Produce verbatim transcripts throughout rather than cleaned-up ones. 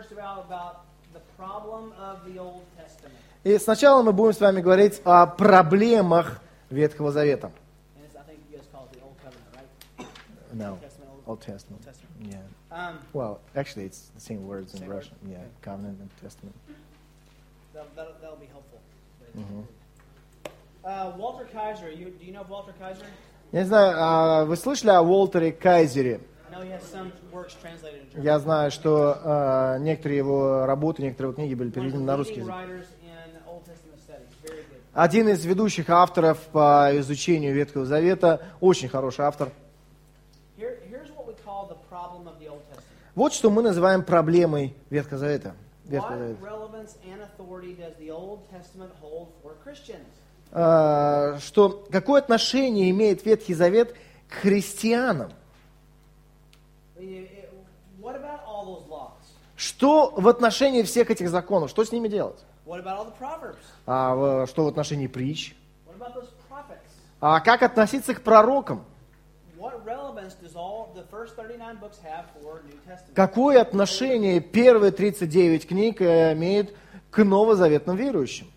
И сначала мы будем с вами говорить о проблемах Ветхого Завета. No, Old Testament. Yeah. Well, actually, it's the same words in Russian. Yeah, Covenant and Testament. That'll be helpful. Walter Kaiser, do you know Walter Kaiser? Я не знаю, вы слышали о Уолтере Кайзере? Я знаю, что uh, некоторые его работы, некоторые его книги были переведены на русский язык. Один из ведущих авторов по изучению Ветхого Завета, очень хороший автор. Вот что мы называем проблемой Ветхого Завета. Ветхого Завета. Uh, что какое отношение имеет Ветхий Завет к христианам? Что в отношении всех этих законов? Что с ними делать? А что в отношении притч? А как относиться к пророкам? Какое отношение первые тридцать девять книг имеют к новозаветным верующим?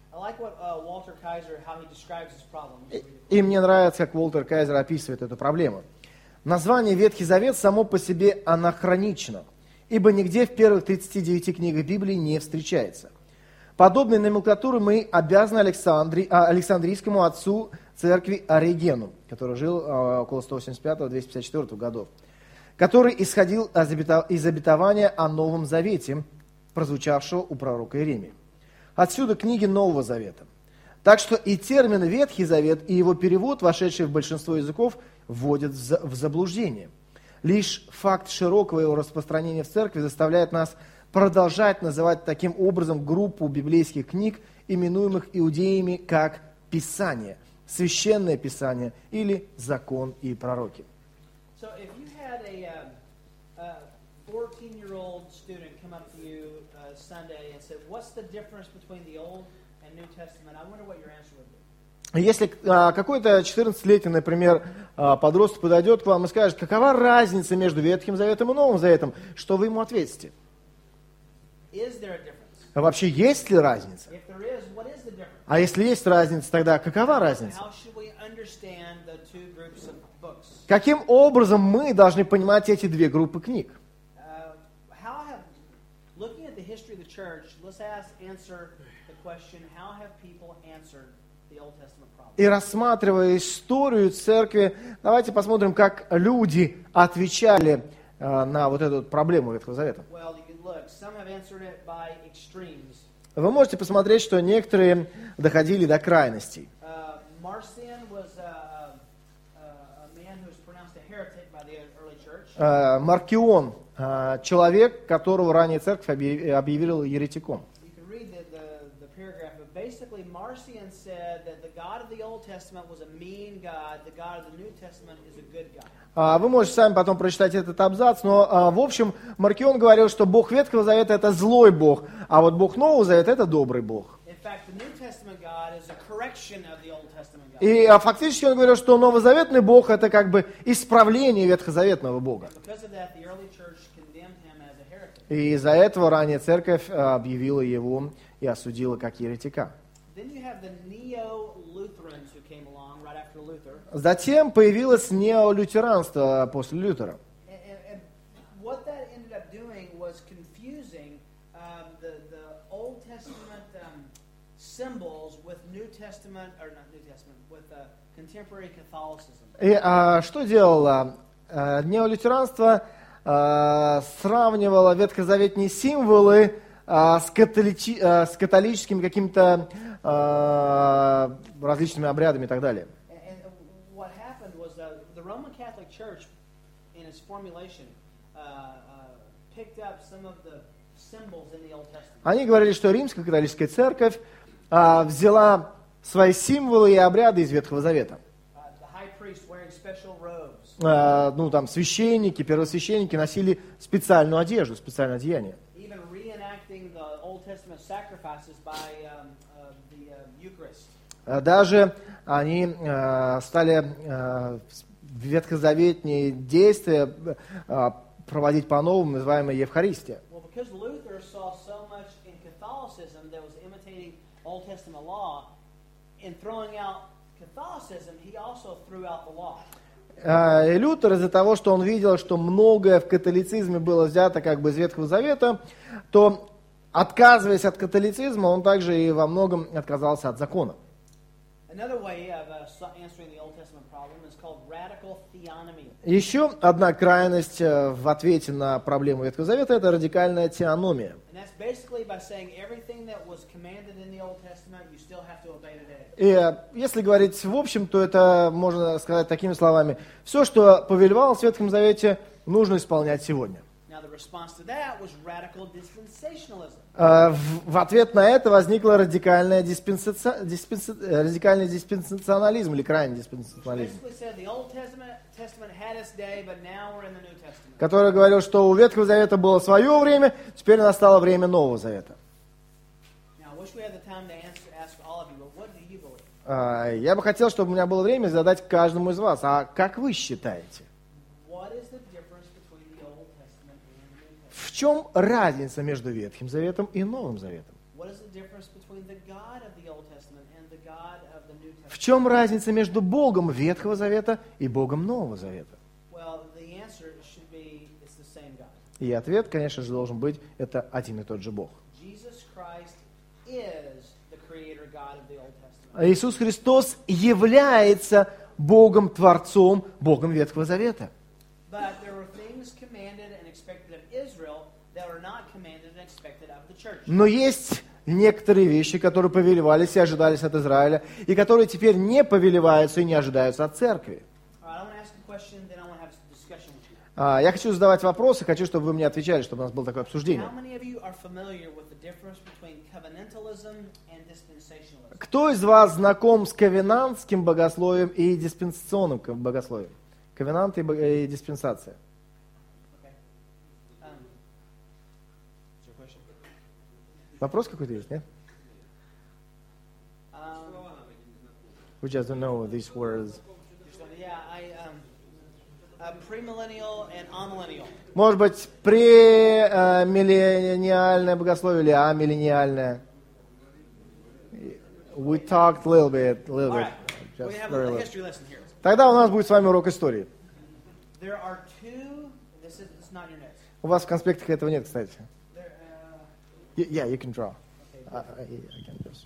И мне нравится, как Уолтер Кайзер описывает эту проблему. Название Ветхий Завет само по себе анахронично, ибо нигде в первых тридцати девяти книгах Библии не встречается. Подобной номенклатуры мы обязаны Александри... Александрийскому отцу церкви Оригену, который жил около сто восемьдесят пятого - двести пятьдесят четвёртого годов, который исходил из обетования о Новом Завете, прозвучавшего у пророка Иеремии. Отсюда книги Нового Завета. Так что и термин Ветхий Завет, и его перевод, вошедший в большинство языков, вводят в заблуждение. Лишь факт широкого его распространения в церкви заставляет нас продолжать называть таким образом группу библейских книг, именуемых иудеями как Писание, Священное Писание или Закон и Пророки. So if you had a uh, fourteen-year-old student come up to you uh, Sunday and said, "What's the difference between the Old and New Testament?" I wonder what your answer would be. Если а, какой-то четырнадцатилетний, например, а, подросток подойдет к вам и скажет, какова разница между Ветхим Заветом и Новым Заветом, что вы ему ответите? Is there a difference? А вообще есть ли разница? If there is, what is the difference? А если есть разница, тогда какова разница? How should we understand the two groups of books? Каким образом мы должны понимать эти две группы книг? Uh, how have, looking at the history of the church, let's ask, answer the question, how have people answered the Old Testament problem? И рассматривая историю церкви, давайте посмотрим, как люди отвечали uh, на вот эту проблему Ветхого Завета. Well, you can look. Some have answered it by extremes. Вы можете посмотреть, что некоторые доходили до крайностей. Uh, Marcion was a, a, a man who was pronounced a heretic by the early church. Uh, Маркион, uh, человек, которого ранее церковь объявила еретиком. You can read the, the, the paragraph, but basically Marcion said that the God of the Old Testament was a mean God, the God of the New Testament is a good God. Uh, вы можете сами потом прочитать этот абзац, но uh, в общем Маркион говорил, что Бог Ветхого Завета это злой Бог, а вот Бог Нового Завета это добрый Бог. И а, фактически он говорил, что новозаветный Бог это как бы исправление ветхозаветного Бога. И из-за этого ранее церковь а, объявила его и осудила как еретика. Затем появилось неолютеранство после Лютера. И а, что делало? А, неолютеранство а, сравнивало ветхозаветные символы а, с, католичи, а, с католическими какими-то а, различными обрядами и так далее. Они говорили, что Римская католическая церковь а, взяла свои символы и обряды из Ветхого Завета. А, ну, там, священники, первосвященники носили специальную одежду, специальное одеяние. Даже они а, стали а, ветхозаветные действия а, проводить по-новому, называемая Евхаристия. Well, because Luther saw so much in Catholicism that was imitating Old Testament law, in throwing out Catholicism, he also threw out the law. И Лютер из-за того, что он видел, что многое в католицизме было взято как бы из Ветхого Завета, то, отказываясь от католицизма, он также и во многом отказался от закона. Another way of uh, so- answering the Old Testament problem is called radical theonomy. Еще одна крайность э, в ответе на проблему Ветхого Завета – это радикальная теономия. And that's basically by saying everything that was commanded in the Old Testament, you still have to obey today. И э, если говорить в общем, то это можно сказать такими словами. Все, что повелевалось в Ветхом Завете, нужно исполнять сегодня. Now, the response to that was radical dispensationalism. Э, В, в ответ на это возникла радикальная диспенсаци- диспенса- э, радикальный диспенсационализм или крайний диспенсационализм, Basically said the Old Testament Testament had its day, but now we're in the New Testament. который говорил, что у Ветхого Завета было свое время, теперь настало время Нового Завета. Now, I wish we had the time to answer, ask all of you, but what do you believe? Э, Я бы хотел, чтобы у меня было время задать каждому из вас, а как вы считаете? What is the difference between the Old Testament and the New Testament? В чем разница между Ветхим Заветом и Новым Заветом? What is the difference between the God of the Old Testament and the God of the New В Testament? чем разница между Богом Ветхого Завета и Богом Нового Завета? Well, the answer should be it's the same God. И ответ, конечно же, должен быть, это один и тот же Бог. Jesus Christ is the creator God of the Old Testament. А Иисус Христос является Богом-творцом, Богом Ветхого Завета. But there were things commanded and expected of Israel that were not commanded and expected of the church. Но есть некоторые вещи, которые повелевались и ожидались от Израиля, и которые теперь не повелеваются и не ожидаются от церкви. All right, I want to ask a question, then I want to have a discussion with you. А, Я хочу задавать вопросы, хочу, чтобы вы мне отвечали, чтобы у нас было такое обсуждение. How many of you are familiar with the difference between covenantalism and dispensationalism? Кто из вас знаком с ковенантским богословием и диспенсационным ко- богословием? Ковенант и, бо- и диспенсация. Okay. Um, is there a question? Вопрос какой-то есть, нет? Um, We just don't know these words. just one- yeah, I um, uh, premillennial and amillennial. Может быть, премиллениальное богословие или амиллениальное? We talked a little bit, a little All bit. right, Just we have very a little. history lesson here. Тогда у нас будет с вами урок истории. There are two. This is it's not your notes. У вас в конспектах этого нет, кстати. There, uh, Y- Yeah, you can draw. okay, I, I, I can just.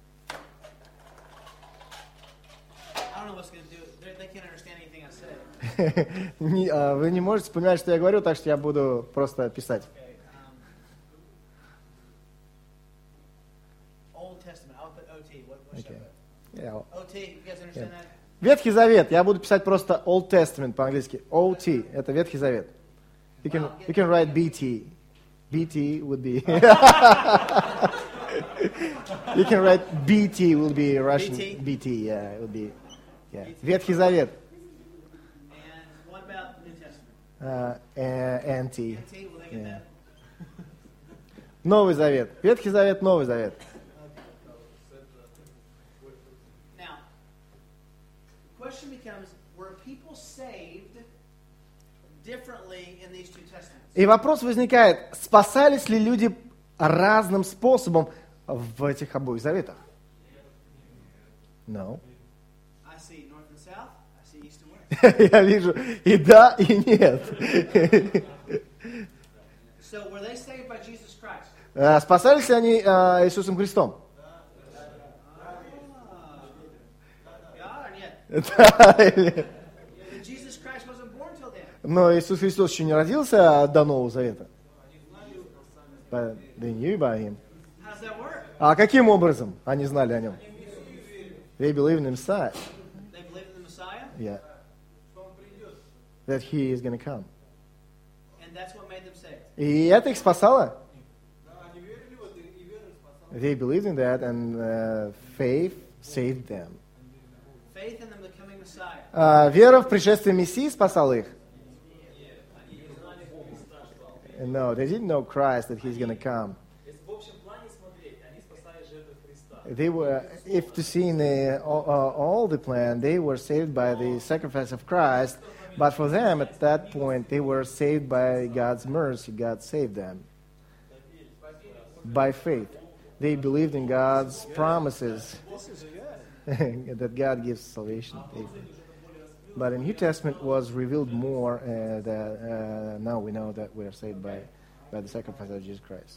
I don't know what's going to do. They're- They can't understand anything I say. Не, а, Вы не можете вспоминать, что я говорю, так что я буду просто писать. Okay. Um, Old Testament. I'll put O T. What, what should Okay. I put? Yeah. O T. You guys understand that? Ветхий Завет. Я буду писать просто Old Testament по-английски. O T. Это Ветхий Завет. You can, you can write B T. B T would be... You can write B T will be Russian. B T? B T, yeah, it would be... Yeah. Ветхий Завет. And what about the New Testament? Uh, N T. N T. Will they get Yeah. that? Новый Завет. Ветхий Завет, Новый Завет. Now, the question becomes: were people saved differently in these two testaments? И вопрос возникает, спасались ли люди разным способом в этих обоих заветах? No. I see north and south. I see east and west. Я вижу и да, и нет. So were they saved by Jesus Christ? А, Спасались ли они а, Иисусом Христом? God or yet? Да, или- But Jesus Christ wasn't born till then. Но Иисус Христос еще не родился до Нового Завета. But they knew about him. How does that work? А каким образом они знали о нем? They believed in the Messiah. They believed in the Messiah, Yeah. That he is going to come. and that's what made them saved. И это их спасало? They believed in that, and uh, faith saved them. Faith in them becoming Messiah. А, вера в пришествие Мессии спасала их? No, they didn't know Christ, that he's going to come. Если в общем плане смотреть, они спасали жертвы Христа. They were, if to see in the, all, uh, all the plan, they were saved by the sacrifice of Christ, But for them, at that point, they were saved by God's mercy. God saved them by faith. They believed in God's promises This is good. that God gives salvation. But in New Testament was revealed more uh, that uh, now we know that we are saved by, by the sacrifice of Jesus Christ.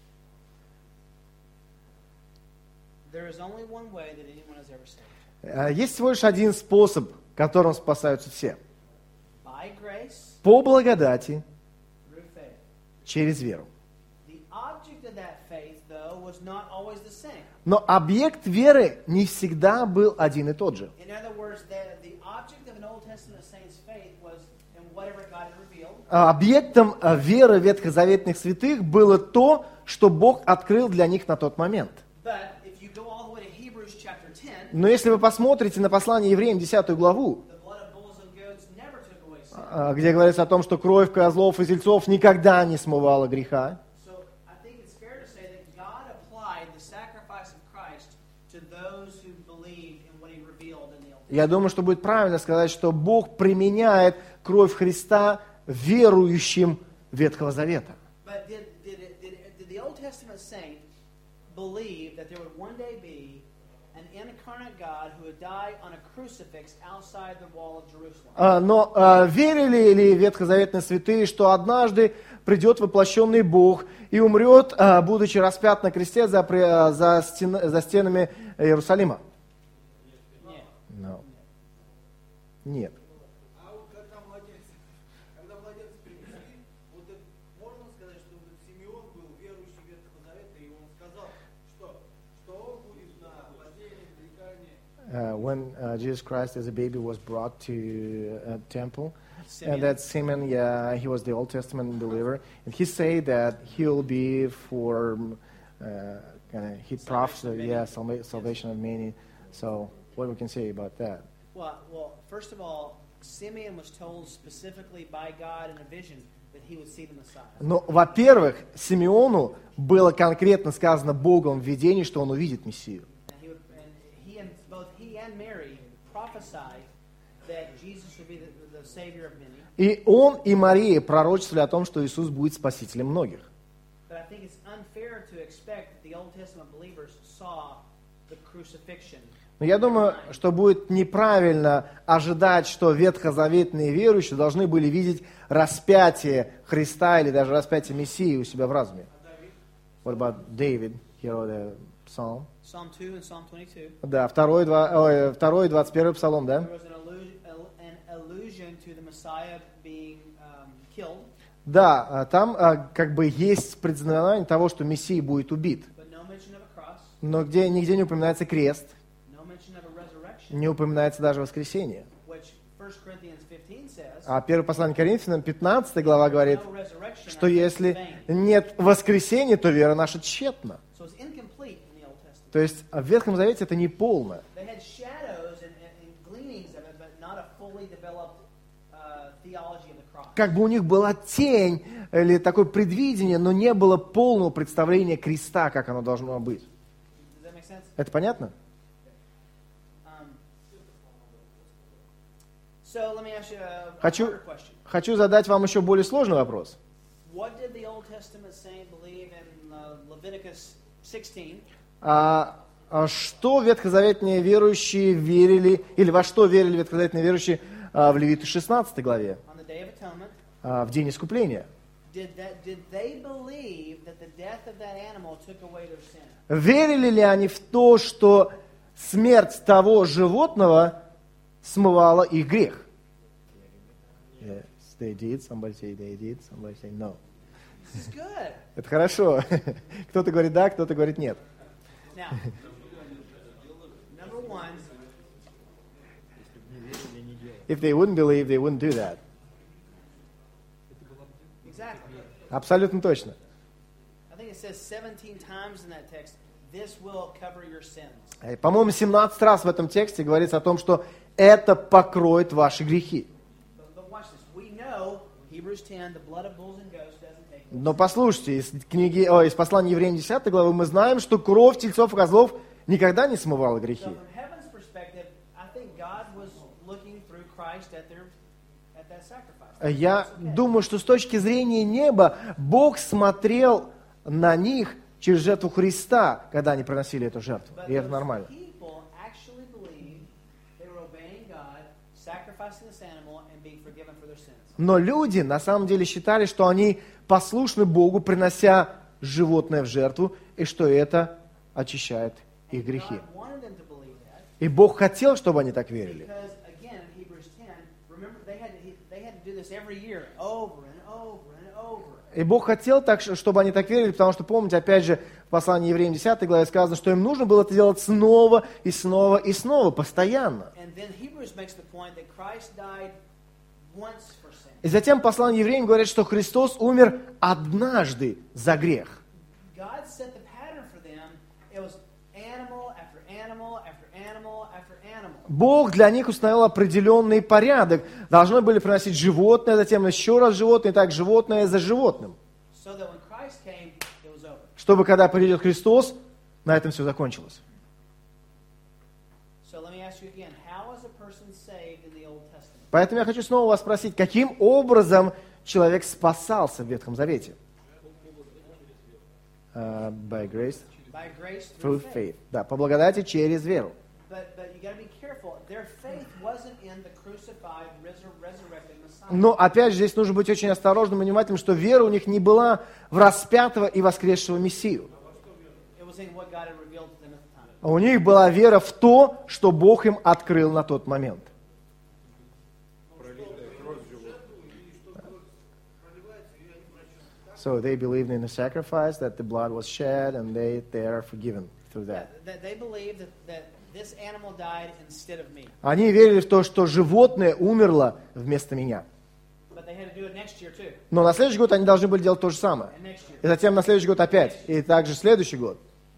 There is only one way that anyone is ever saved. Uh, Есть всего лишь один способ, которым спасаются все. By grace, По благодати, through faith. через веру. The object of that faith, though, was not always the same. Но объект веры не всегда был один и тот же. In other words, the, the object of an Old Testament saint's faith was in whatever God had revealed. А Объектом а, веры ветхозаветных святых было то, что Бог открыл для них на тот момент. But if you go all the way to Hebrews chapter ten, Но если вы посмотрите на послание евреям, десятую главу, the blood of bulls and goats never took away sin. а, где говорится о том, что кровь козлов и тельцов никогда не смывала греха, So I think it's fair to say that God applied the sacrifice of Christ to those who believed in what He revealed in the Old Testament. я думаю, что будет правильно сказать, что Бог применяет кровь Христа верующим Ветхого Завета. But did, did, it, did, it, did the Old Testament saint believe that there would one day be an incarnate God who would die on a crucifix outside the wall of Jerusalem? А, Но а, верили ли ветхозаветные святые, что однажды придет воплощенный Бог и умрет, а, будучи распят на кресте за, при- а, за, стен- за стенами Иерусалима? Нет. No. Нет. А вот когда младенца, когда младенца принесли, вот это можно сказать, что вот Симеон был верующий Ветхого Завета, и он сказал, что, что он будет на владении, нарекании. Uh, when uh, Jesus Christ as a baby was brought to a temple, Simeon. and that Simeon, yeah, he was the Old Testament believer, and he said that he'll be for, uh, uh, he prophesied, of many. yeah, salva- salvation of many. So, what we can say about that? Well, well, first of all, Simeon was told specifically by God in a vision that he would see the Messiah. Ну, во-первых, Симеону было конкретно сказано Богом в видении, что он увидит Мессию. And he, would, and he and both he and Mary prophesied that Jesus would be the, the Savior of many. И он и Мария пророчествовали о том, что Иисус будет спасителем многих. But I think it's unfair to expect that the Old Testament believers saw the crucifixion. Но я думаю, что будет неправильно ожидать, что ветхозаветные верующие должны были видеть распятие Христа или даже распятие Мессии у себя в разуме. What about David? He wrote a psalm. Psalm two and Psalm twenty-two. Да, второй, два, ой, второй, двадцать первый псалом, да? There was an allusion, an allusion to the Messiah being um, killed, Да, а там а, как бы есть предзнаменование того, что Мессия будет убит. but no mention of a cross, Но где, нигде не упоминается крест, no mention of a resurrection, не упоминается даже воскресение. which First Corinthians fifteen says, А первое послание Коринфянам, пятнадцатая глава говорит, no resurrection, что our faith is если vain. нет воскресения, то вера наша тщетна. So it's incomplete in the Old Testament. То есть в Ветхом Завете это не полно. They had shadows and, and, and gleanings of it, but not a fully developed uh, theology of the cross. Как бы у них была тень или такое предвидение, но не было полного представления креста, как оно должно быть. Does that make sense? Это понятно? Um, so let me ask you a, a Хочу, harder question. хочу задать вам еще более сложный вопрос. What did the Old Testament saint believe in uh, Leviticus sixteen? А, а что ветхозаветные верующие верили, или во что верили ветхозаветные верующие а, в Левиту шестнадцатой главе, On the Day of Atonement, а, в день искупления? did that did they believe that the death of that animal took away their sin? Верили ли они в то, что смерть того животного смывала их грех? Yes, they did. Somebody say they did. Somebody say no. This is good. Это хорошо. Кто-то говорит да, кто-то говорит нет. Now, number one, If they wouldn't believe, they wouldn't do that. exactly. Абсолютно точно. I think it says seventeen times in that text, this will cover your sins. Э, По-моему, семнадцать раз в этом тексте говорится о том, что это покроет ваши грехи. But, but watch this. We know, Hebrews ten, the blood of bulls and goats doesn't take away. Но послушайте, из книги, о, из послания Евреям десятой главы мы знаем, что кровь тельцов и козлов никогда не смывала грехи. So from heaven's perspective, I think God was looking through Christ at their at that sacrifice. Я That's okay. думаю, что с точки зрения неба Бог смотрел на них через жертву Христа, когда они приносили эту жертву. But И это those нормально. people actually believed they were obeying God, sacrificing this animal, and being forgiven for their sins. Но люди на самом деле считали, что они послушны Богу, принося животное в жертву, и что это очищает их грехи. God wanted them to believe that И Бог хотел, чтобы они так верили. because, again, in Hebrews ten, remember they had to, they had to do this every year, over and over and over. И Бог хотел, так, чтобы они так верили, потому что, помните, опять же, в послании Евреям десятой главе сказано, что им нужно было это делать снова и снова и снова, постоянно. And then Hebrews makes the point that Christ died once for sin. И затем послание Евреям говорит, что Христос умер однажды за грех. God set the pattern for them. It was animal after animal after animal after animal. Бог для них установил определенный порядок. Должны были приносить животное, затем еще раз животное, и так животное за животным. So that when Christ came, it was over. Чтобы, когда придет Христос, на этом все закончилось. So let me ask you again, how is a person saved in the Old Testament? Поэтому я хочу снова вас спросить, каким образом человек спасался в Ветхом Завете? Uh, by grace, By grace through through faith. faith. Да, по благодати через веру. But, but you got to be careful. Their faith wasn't in the crucified, resur- resurrected Messiah. Но опять же, здесь нужно быть очень осторожным и внимательным, что вера у них не была в распятого и воскресшего Мессию. It was in what God had revealed to them at the time. А у них была вера в то, что Бог им открыл на тот момент. So they believed in the sacrifice, that the blood was shed, and they, they are forgiven through Yeah, that. that they believed that, that this animal died instead of me. Они верили в то, что животное умерло вместо меня. But they had to do it next year too. Но на следующий год они должны были делать то же самое. And next year. И затем на следующий год опять. И также следующий год.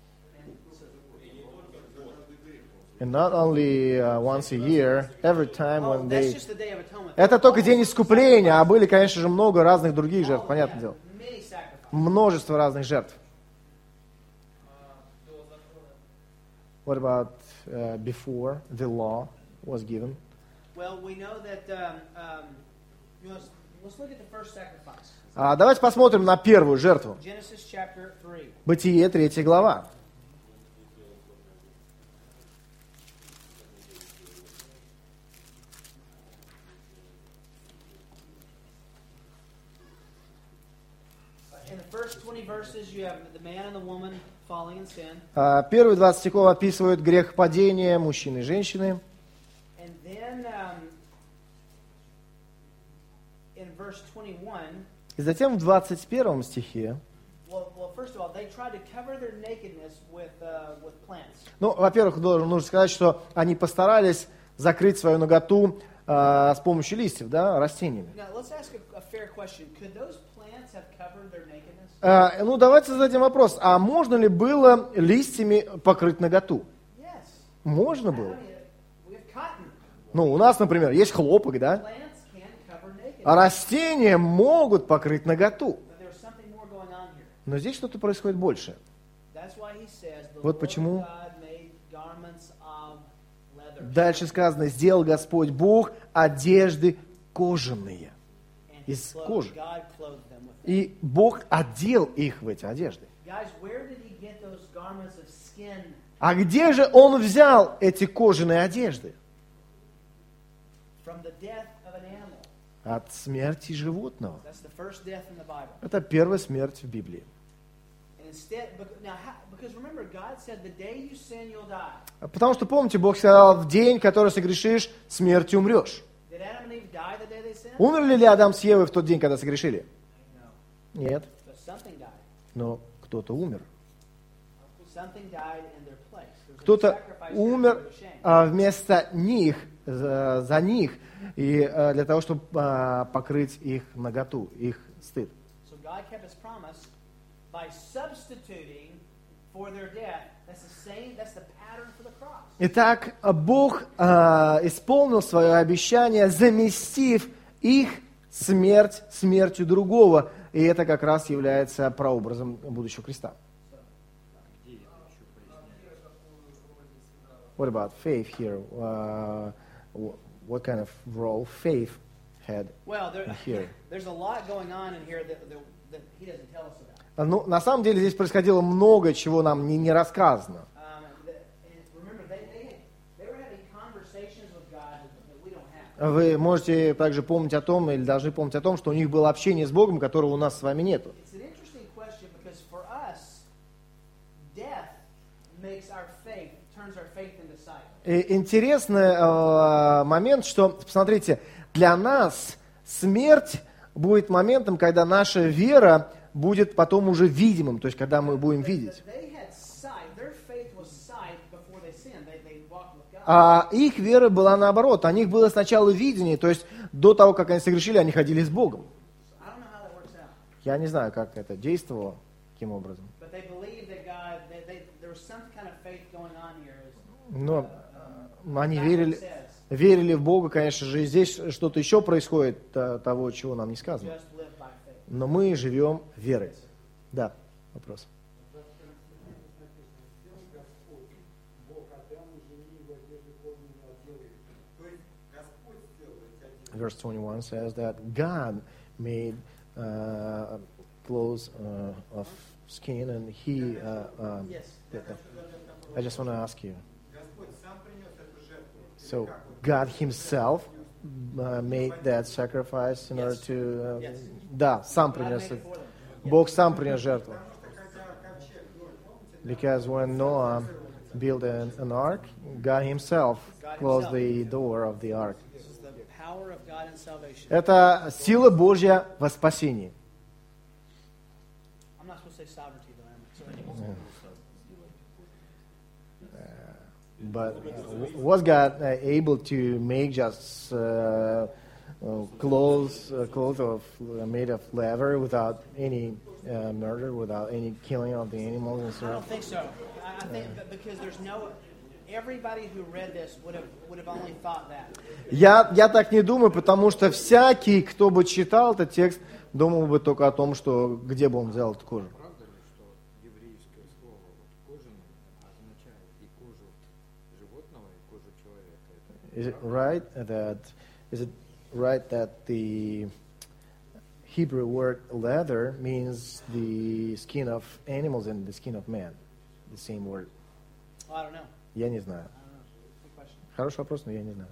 And not only uh, once a year, every time Oh, when that's they... just the Day of Atonement. Это только день искупления, а были, конечно же, много разных других жертв, понятное дело. Many sacrifices. Множество разных жертв. What about uh, before the law was given? Well, we know that. Um, um, you know, let's, let's look at the first sacrifice. А давайте посмотрим на первую жертву. Genesis chapter three. Бытие, третья глава. In the first twenty verses, you have the man and the woman falling in sin, А, Первые двадцать стихов описывают грехопадение мужчины и женщины. and then um, in verse twenty-one. И затем в двадцать первом стихе, Well, well, first of all, they tried to cover their nakedness with uh, with plants. ну, во-первых, должен- нужно сказать, что они постарались закрыть свою наготу а, с помощью листьев, да, растениями. Now, let's ask a, a fair question: could those plants have covered their nakedness? А, ну, давайте зададим вопрос, а можно ли было листьями покрыть наготу? Yes. Можно I было. mean, we have cotton. Ну, у нас, например, есть хлопок, да? Plants can cover nakedness. А растения могут покрыть наготу. But there's something more going on here. Но здесь что-то происходит больше. That's why he says the Вот Lord почему. God made garments of leather. Дальше сказано, сделал Господь Бог одежды кожаные. And he из clothed- кожи. God clothed them with them. И Бог одел их в эти одежды. Guys, where did he get those garments of skin? А где же Он взял эти кожаные одежды? From the death of an animal. От смерти животного. That's the first death in the Bible. Это первая смерть в Библии. And instead, bec- now, how, because remember, God said, "The day you sin, you'll die." Потому что, помните, Бог сказал, в день, который согрешишь, смертью умрешь. Did Adam and Eve die the day they sinned? Умерли ли Адам с Евой в тот день, когда согрешили? No, Нет. but something died. Но кто-то умер. Something died in their place. There was a Кто-то sacrifice умер for their shame. а, вместо них, за, за них, и а, для того, чтобы а, покрыть их наготу, их стыд. So God kept His promise by substituting for their death. That's the same. That's the pattern for the cross. Итак, Бог а, исполнил свое обещание, заместив их смерть смертью другого. И это как раз является прообразом будущего креста. What about faith here? Uh, what kind of role faith had Well, there, here. there's a lot going on in here that, that, that he doesn't tell us about. Ну, на самом деле здесь происходило много чего нам не, не рассказано. Um, the, and remember, they, they, they were having conversations with God that we don't have. Вы можете также помнить о том, или должны помнить о том, что у них было общение с Богом, которого у нас с вами нету. It's an interesting question because for us, death makes our faith, turns our faith into sight. И интересный э, момент, что, посмотрите, для нас смерть будет моментом, когда наша вера будет потом уже видимым, то есть когда мы будем видеть. They had sight. Their faith was sight before they sinned. They, they walked with God. А их вера была наоборот. У них было сначала видение, то есть до того, как они согрешили, они ходили с Богом. I don't know how that works out. Я не знаю, как это действовало, каким образом. But they believed that God, they, they, there was some kind of faith going on here. As, Но uh, они God верили, says, верили в Бога, конечно же, и здесь что-то еще происходит, э, того, чего нам не сказано. just live by faith. Но мы живем верой. Да, вопрос. Verse twenty-one says that God made uh, clothes uh, of skin, and He. Uh, um, Yes. did that. I just want to ask you. Господь сам принес эту жертву. So God Himself uh, made that sacrifice in order Yes. to. Uh, Yes. Да, сам God принес. made it for them. Бог сам принес жертву. Потому что когда ковчег, ну, помните, Because when Noah built an, an ark, God Himself closed the door of the ark. This is the power of God in salvation. Это сила Божья во спасении. I'm not supposed to say sovereignty, though, am I? So, But uh, was God uh, able to make just uh, uh, clothes, uh, clothes of uh, made of leather without any uh, murder, without any killing of the animals and I so don't on? think so. I, I think that because there's no, everybody who read this would have would have only thought that. Я, я так не думаю, потому что всякий, кто бы читал этот текст, думал бы только о том, что где бы он взял эту кожу. Правда ли, что еврейское слово вот кожаный означает и кожу животного, и кожу человека? Это Is it right that is it right that the Hebrew word leather means the skin of animals and the skin of man? The same word. Well, I don't know. Я не знаю. I don't know. Good question. Хороший вопрос, но я не знаю.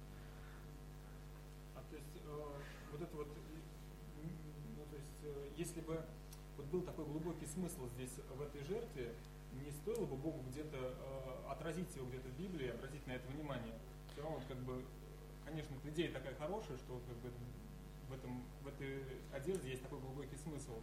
А, то есть, э, вот это вот, м, ну, то есть, э, если бы вот был такой глубокий смысл здесь, в этой жертве, не стоило бы Богу где-то э, отразить его где-то в Библии, обратить на это внимание. Все равно, вот, как бы, конечно, вот идея такая хорошая, что вот, как бы, в, этом, в этой одежде есть такой глубокий смысл,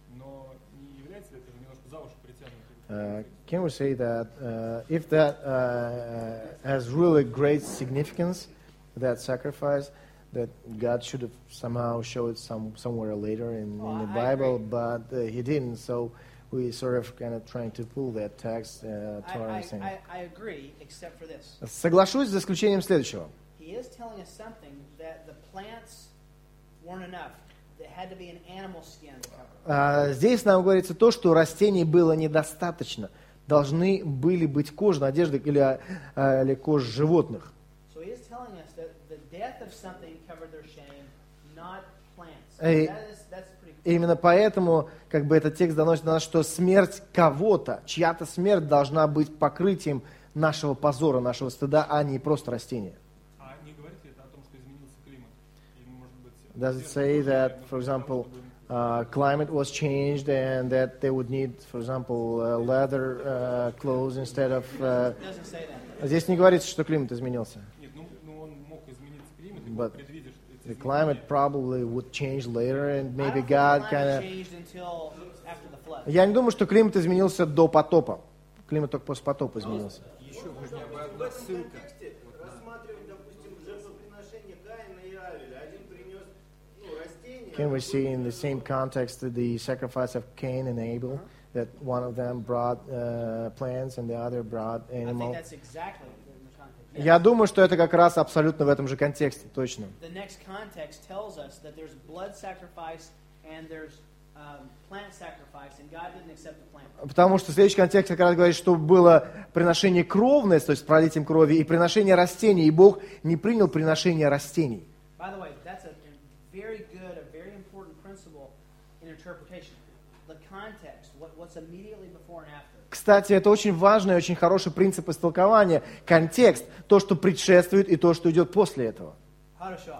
но не является ли это немножко за уши притянутым? Uh, can we say that uh, if that uh, has really great significance, that sacrifice, that God should have somehow showed some somewhere later in, Oh, in the I Bible, agree. but uh, He didn't. So we sort of kind of trying to pull that text uh, I, to our I, understanding. I, I agree, except for this. Соглашусь за исключением следующего. He is telling us something that the plants weren't enough. There had to be an animal skin to cover. А, Здесь нам говорится то, что растений было недостаточно. Должны были быть кожаные одежды или, а, или кожа животных. So he is telling us that the death of something covered their shame, not plants. Hey. That is, that's pretty И именно поэтому как бы этот текст доносит до нас, что смерть кого-то, чья-то смерть должна быть покрытием нашего позора, нашего стыда, а не просто растения. А не говорит ли это о том, что изменился климат? И, может быть, Does it say that, for example, uh, climate was changed and that they would need, for example, uh, leather uh, clothes instead of... Uh, It doesn't say that. здесь не говорится, что климат изменился. Нет, ну, ну он мог измениться климат, и But Бог предвидит эти The изменения. climate probably would change later, and I maybe don't think God the kind climate of... changed until after the flood. Я не думаю, что климат изменился до потопа. Климат только после потопа изменился. еще хотя бы В одна этом ссылка. контексте рассматривать, допустим, жертвоприношение Каина и Авеля. Один принес ну, растение. Can we see in the same context the sacrifice of Cain and Abel, that one of them brought uh, plants and the other brought I think animal? that's exactly in the context. Я Yes. думаю, что это как раз абсолютно в этом же контексте, точно. The next context tells us that there's blood sacrifice and there's um, plant sacrifice, and God didn't accept the plant. Потому что следующий контекст как раз говорит, что было приношение кровное, то есть пролитием крови, и приношение растений, и Бог не принял приношение растений. By the way, that's a very good, a very important principle in interpretation. The context, what, what's immediately before and after. Кстати, это очень важный, очень хороший принцип истолкования. Контекст, то, что предшествует, и то, что идет после этого. Hadashah.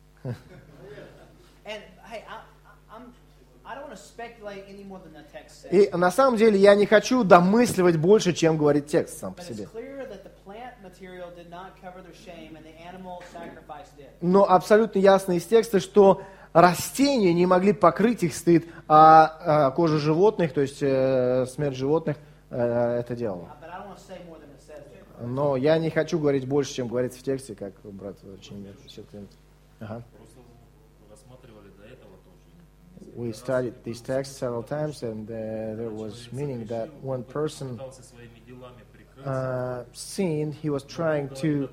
And hey, I, I, I'm, I don't want to speculate any more than the text says. И на самом деле я не хочу домысливать больше, чем говорит текст сам по But себе. it's clear that the plant material did not cover their shame, and the animal sacrifice did. Но абсолютно ясно из текста, что растения не могли покрыть их стыд, а, а кожа животных, то есть э, смерть животных, э, это делала. But I don't want to say more than it says there. Но я не хочу говорить больше, чем говорится в тексте, как брат очень считает. Ага. Просто рассматривали до этого тоже. We studied this text several times, and uh, there was meaning that one person Пытался своими делами прикрыть. uh, sinned. He was trying to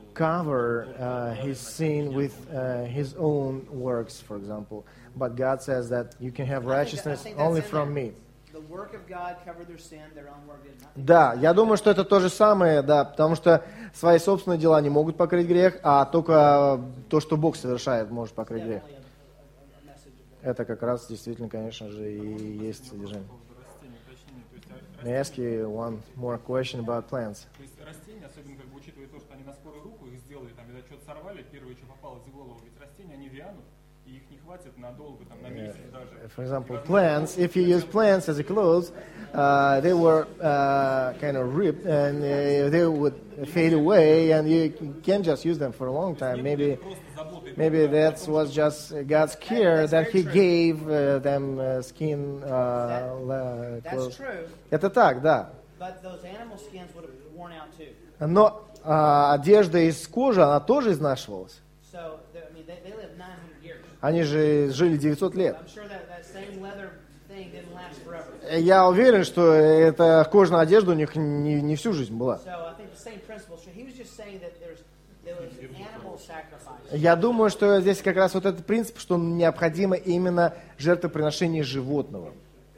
cover uh, his sin with uh, his own works, for example. But God says that you can have I think that- I righteousness think that's only in from there. me. The work of God covered their sin, their own work did not. Да, я думаю, что это то же самое, да, потому что свои собственные дела не могут покрыть грех, а только то, что Бог совершает, может покрыть грех. Definitely a, a, a message of that. Это как раз действительно, конечно же, и есть содержание. По поводу растений, уточнение. То есть, а, May I ask you one more question about plants? То есть растения, особенно как бы учитывая то, что они на скорую руку их сделали, там, когда что-то сорвали, первое, что попало в голову, ведь растения, они вянут, и их не хватит надолго, там, на месяц даже. For example, Невозможно plants, if you use plants as a clothes, uh, they were uh, kind of ripped and uh, they would fade away and you can't just use them for a long time. Maybe просто заботой maybe Бога о that том, was что just God's care that's that very He true. gave uh, them uh, skin uh, la- That's clothes. true, Это так, да. but those animal skins would have worn out too. Но а, одежда из кожи, она тоже изнашивалась. So, the- I mean, they, they lived nine hundred years. Они же жили девятьсот лет. I'm sure that that same leather thing didn't last forever. Я уверен, что эта кожаная одежда у них не, не всю жизнь была. So I think the same principle. So he was just saying that there's there was animal sacrifice. Я думаю, что здесь как раз вот этот принцип, что необходимо именно жертвоприношение животного.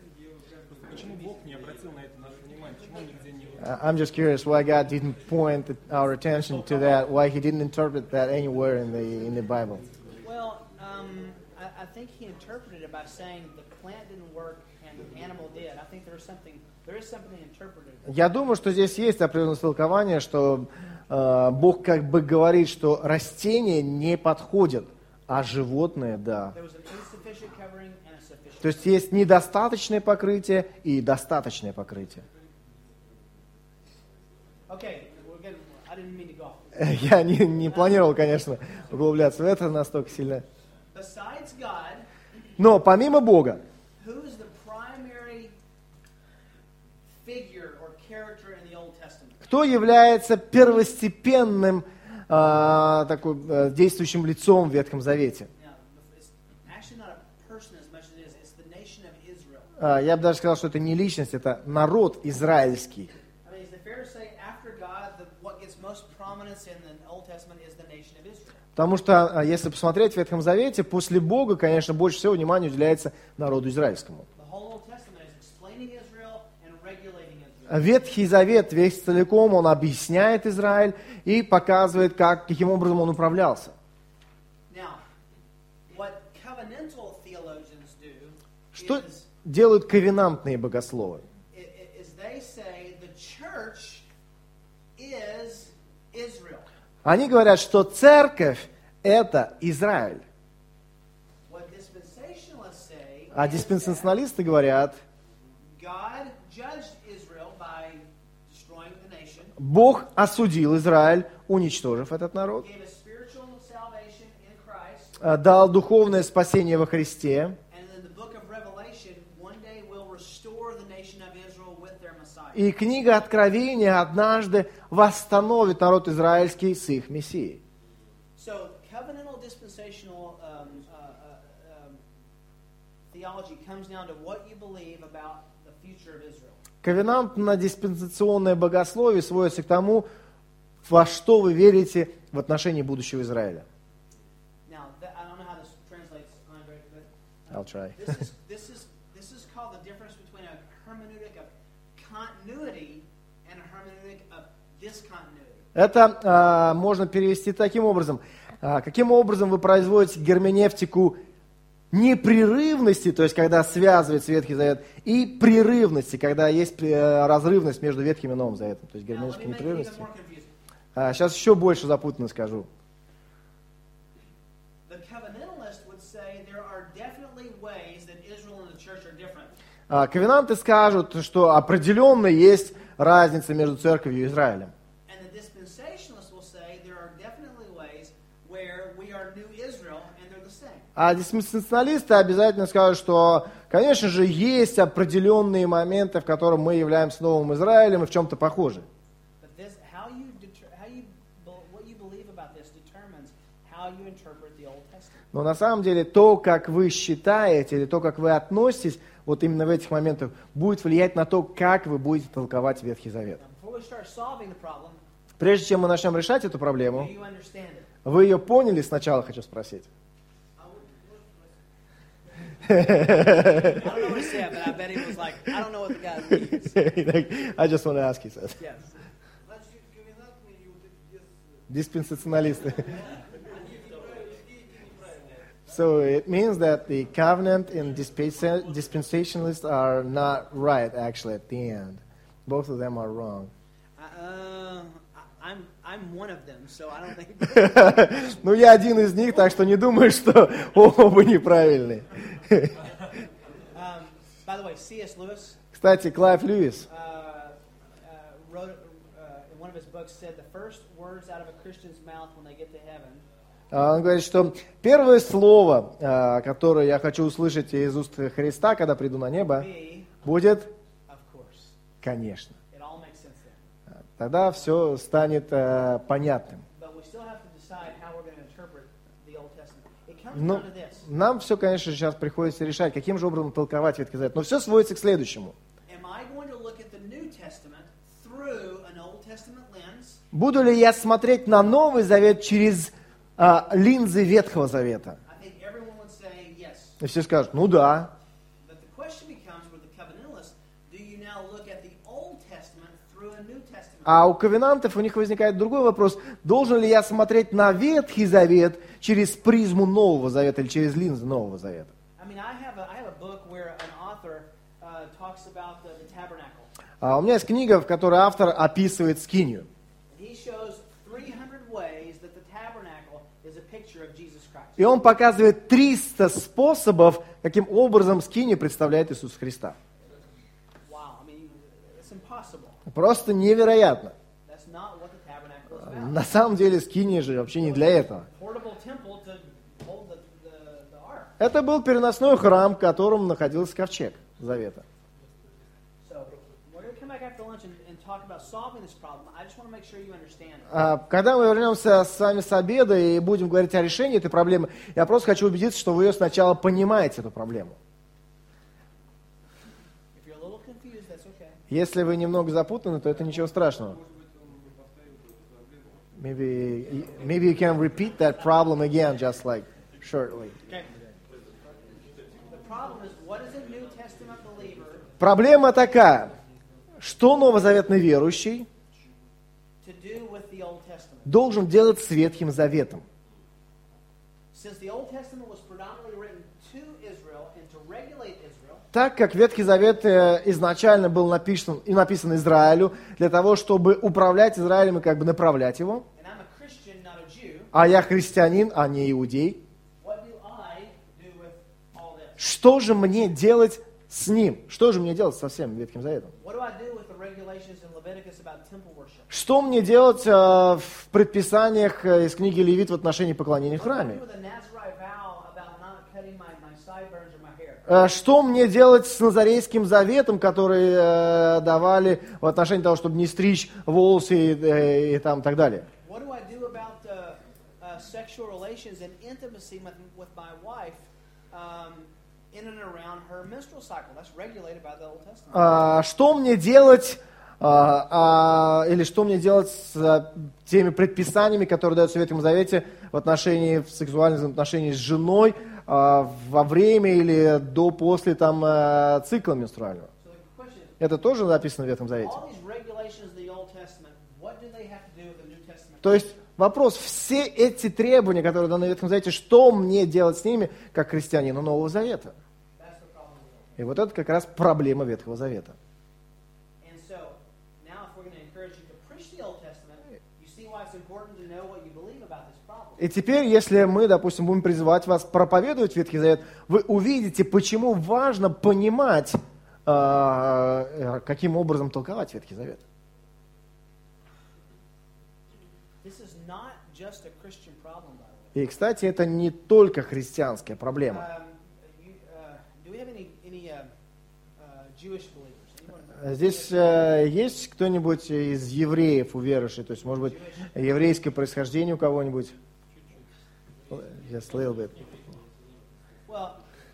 почему Бог не обратил на это наше внимание, почему он нигде не... Uh, I'm just curious why God didn't point our attention to that, why He didn't interpret that anywhere in the in the Bible. Well, um, I, I think he interpreted it by saying the plant didn't work and the animal did. I think there's something there is something interpreted. Я думаю, что здесь есть определенное толкование, что э, Бог как бы говорит, что растения не подходят, а животные, да. There was an insufficient covering and a sufficient. То есть есть недостаточное покрытие и достаточное покрытие. Okay, we're getting. I didn't mean to go. Я не, не планировал, конечно, углубляться в это настолько сильно. Besides God, Но помимо Бога, who is the primary figure or character in the Old Testament? кто является первостепенным а, такой, а, действующим лицом в Ветхом Завете? Now, it's actually not a person as much as it is. It's the nation of Israel. А, я бы даже сказал, что это не личность, это народ израильский. I mean, is it fair to say after God, the, what gets most prominence in the Old Testament is the nation of Israel? Потому что, а, если посмотреть в Ветхом Завете, после Бога, конечно, больше всего внимания уделяется народу израильскому. The whole Old Testament is explaining Israel and regulating Israel. Ветхий Завет весь целиком, он объясняет Израиль и показывает, как, каким образом он управлялся. Now, what covenantal theologians do Что is, делают ковенантные богословы? i- i- is they say the church is Israel. Они говорят, что церковь – это Израиль. What dispensationalists say А is that диспенсационалисты говорят, God judged Israel by destroying the nation, Бог осудил Израиль, уничтожив этот народ, gave a spiritual salvation in Christ, а, дал духовное спасение во Христе, and in the book of Revelation, one day will restore the nation of Israel with their Messiah. и книга Откровения однажды восстановит народ израильский с их Мессией. So, covenantal dispensational um, uh, uh, um, theology comes down to what you believe about the future of Israel. Ковенантно-диспенсационное богословие сводится к тому, во что вы верите в отношении будущего Израиля. Now, that, I don't know how this translates, Andre, but I'll try. this is this is this is called the difference between a hermeneutic of continuity and a hermeneutic of discontinuity. Это а, можно перевести таким образом. А, каким образом вы производите герменевтику непрерывности, то есть когда связывается Ветхий Завет, и прерывности, когда есть э, разрывность между Ветхим и Новым Заветом, то есть Now, let герменевтика me make it even непрерывности. more confusing. А, сейчас еще больше запутанно скажу. The covenantalist would say there are definitely ways that Israel and the church are different. А, ковенанты скажут, что определенно есть разница между церковью и Израилем. And the dispensationalists will say there are definitely ways where we are new Israel and they're the same. А диспенсационалисты обязательно скажут, что, конечно же, есть определенные моменты, в которых мы являемся новым Израилем и в чем-то похожи. But this, how you, deter, how you, what you believe about this determines how you interpret the Old Testament. Но на самом деле то, как вы считаете, или то, как вы относитесь вот именно в этих моментах, будет влиять на то, как вы будете толковать Ветхий Завет. Now, before we start solving the problem, Прежде чем мы начнем решать эту do проблему, you understand it? вы ее поняли сначала, хочу спросить. I don't know what he said, but I bet he was like, I don't know what the guy means. I just want to ask, he says. Yes. Значит, ковенантные и вот эти без- Диспенсационалисты. они неправильные, идеи неправильные. So it means that the covenant and dispensa- dispensationalists are not right, actually, at the end. Both of them are wrong. Uh, I- I'm, I'm one of them, so I don't think. Ну, я один из них, так что не думаю, что оба неправильные. Um, by the way, C S. Lewis Кстати, Клайв Льюис, uh, uh, wrote uh, in one of his books said the first words out of a Christian's mouth when they get to heaven а, он говорит, что первое слово, а, которое я хочу услышать из уст Христа, когда приду на небо, be, будет of course. «конечно». It all makes sense then. Тогда все станет а, понятным. But we still have to decide how we're going to interpret the Old Testament. It comes Но down to this. нам все, конечно, сейчас приходится решать, каким же образом толковать Ветхий Завет. Но все сводится к следующему. Am I going to look at the New Testament through an Old Testament lens, Буду ли я смотреть на Новый Завет через а, линзы Ветхого Завета? I think everyone would say yes. И все скажут, ну да. But the question becomes with the covenantalists, do you now look at the Old Testament through a New Testament? А у ковенантов у них возникает другой вопрос. Должен ли я смотреть на Ветхий Завет через призму Нового Завета или через линзы Нового Завета? I mean, I have a, I have a book where an author uh, talks about the, the tabernacle. А у меня есть книга, в которой автор описывает скинию. And he shows three hundred ways that the tabernacle is a picture of Jesus Christ. И он показывает триста способов, каким образом скинию представляет Иисус Христа. Wow, I mean, it's impossible. Просто невероятно. That's not what the tabernacle is about. На самом деле скиния же вообще не для этого. Portable temple to hold the, the, the ark. Это был переносной храм, в котором находился ковчег Завета. So we're going to come back after lunch and, and talk about solving this problem. I just want to make sure you understand it. А, Когда мы вернемся с вами с обеда и будем говорить о решении этой проблемы, я просто хочу убедиться, что вы ее сначала понимаете, эту проблему. If you're a little confused, that's okay. Если вы немного запутаны, то это ничего страшного. Maybe, maybe you can repeat that problem again, just like shortly. Okay. The problem is, what is a New Testament believer Проблема такая, что новозаветный верующий to do with the Old Testament? должен делать с Ветхим Заветом. Since the Old Testament was predominantly written to Israel and to regulate Israel, Так как Ветхий Завет э, изначально был написан, и написан Израилю для того, чтобы управлять Израилем и как бы направлять его, and I'm a Christian, not a Jew, а я христианин, а не иудей, what do I do with all this? что же мне делать с ним? Что же мне делать со всем Ветхим Заветом? What do I do with the regulations in Leviticus about temple worship? Что мне делать э, в предписаниях э, из книги Левит в отношении поклонения в What do I храме? do with the Nazarite vow about not cutting my, my sideburns or my hair? Э, Что мне делать с Назарейским заветом, который э, давали в отношении того, чтобы не стричь волосы и, э, и там так далее? What do I do about uh, uh, sexual relations and intimacy with, with my wife um, in and around her menstrual cycle? That's regulated by the Old Testament. А, Что мне делать, а, а, или что мне делать с а, теми предписаниями, которые даются в Ветхом Завете в отношении в сексуальных взаимоотношениях с женой а, во время или до, после там, а, цикла менструального? So the question is, Это тоже написано в Ветхом Завете. all these regulations of the Old Testament, what do they have to do with the New Testament? То есть Вопрос, все эти требования, которые даны в Ветхом Завете, что мне делать с ними, как христианину Нового Завета? That's the problem with the Old. И вот это как раз проблема Ветхого Завета. And so now, if we're going to encourage you to preach the Old Testament, you see why it's important to know what you believe about this problem. И теперь, если мы, допустим, будем призывать вас проповедовать Ветхий Завет, вы увидите, почему важно понимать, э, каким образом толковать Ветхий Завет. This is not just a Christian problem, by the way. И, кстати, это не только христианская проблема. Um, you, uh, do we have any any uh, uh, Jewish believers? Anyone? Здесь э, есть кто-нибудь из евреев уверовавший, то есть, может быть, еврейское происхождение у кого-нибудь? Just a little bit. Well,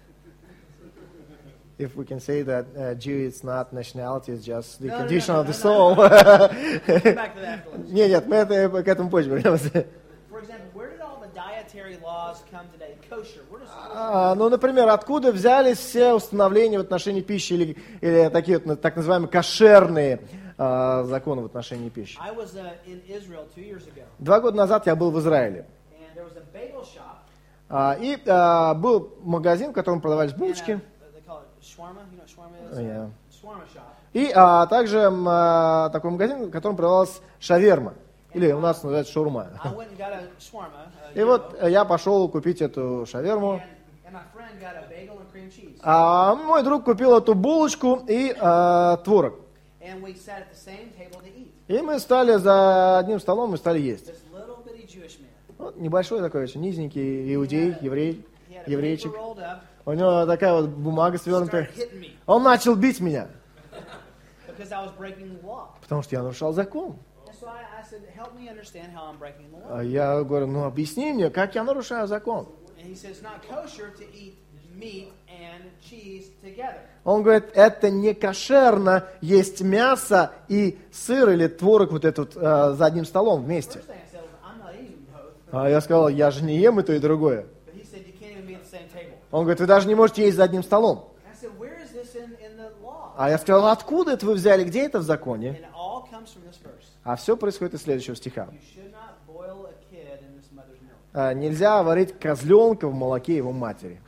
If we can say that uh, Jew is not nationality, it's just the No, no, condition no, of the no, soul. come back to that afterwards. Нет, нет, мы это, к этому позже вернемся. For example, where did all the dietary laws come today? Kosher. Where does kosher? А, ну, например, откуда взялись все установления в отношении пищи или, или такие вот, так называемые кошерные а, законы в отношении пищи? I was uh, in Israel two years ago, Два года назад я был в Израиле. and there was a bagel shop. А, и а, был магазин, в котором продавались And, булочки. uh, they call it shawarma. You know what shawarma is? Yeah. Shawarma shop. И а, также м, а, такой магазин, в котором продавалась шаверма. Или у нас называется шаурма. I went and got a shawarma. Uh, И вот я пошел купить эту шаверму. and, and my friend got a bagel and cream cheese. А мой друг купил эту булочку и а, творог. And we sat at the same table to eat. И мы стали за одним столом и стали есть. This little bitty Jewish man. Вот небольшой такой очень низенький иудей, еврей, He had a еврейчик. paper rolled up, У него такая вот бумага свернутая. started hitting me Он начал бить меня, because I was breaking the law. потому что я нарушал закон. And so I, I said, help me understand how I'm breaking the law. А я говорю, ну объясни мне, как я нарушаю закон. And he said, it's not kosher to eat meat and cheese together. Он говорит, это не кошерно есть мясо и сыр или творог вот этот э, за одним столом вместе. First thing I said was, I'm not eating both. А я сказал, я же не ем и то, и другое. But he said, you can't even be at the same table. Он говорит, вы даже не можете есть за одним столом. And I said, where is this in, in the law? А я сказал, откуда это вы взяли, где это в законе? And it all comes from this verse. А все происходит из следующего стиха. You should not boil a kid in his mother's milk. А, нельзя варить козленка в молоке его матери.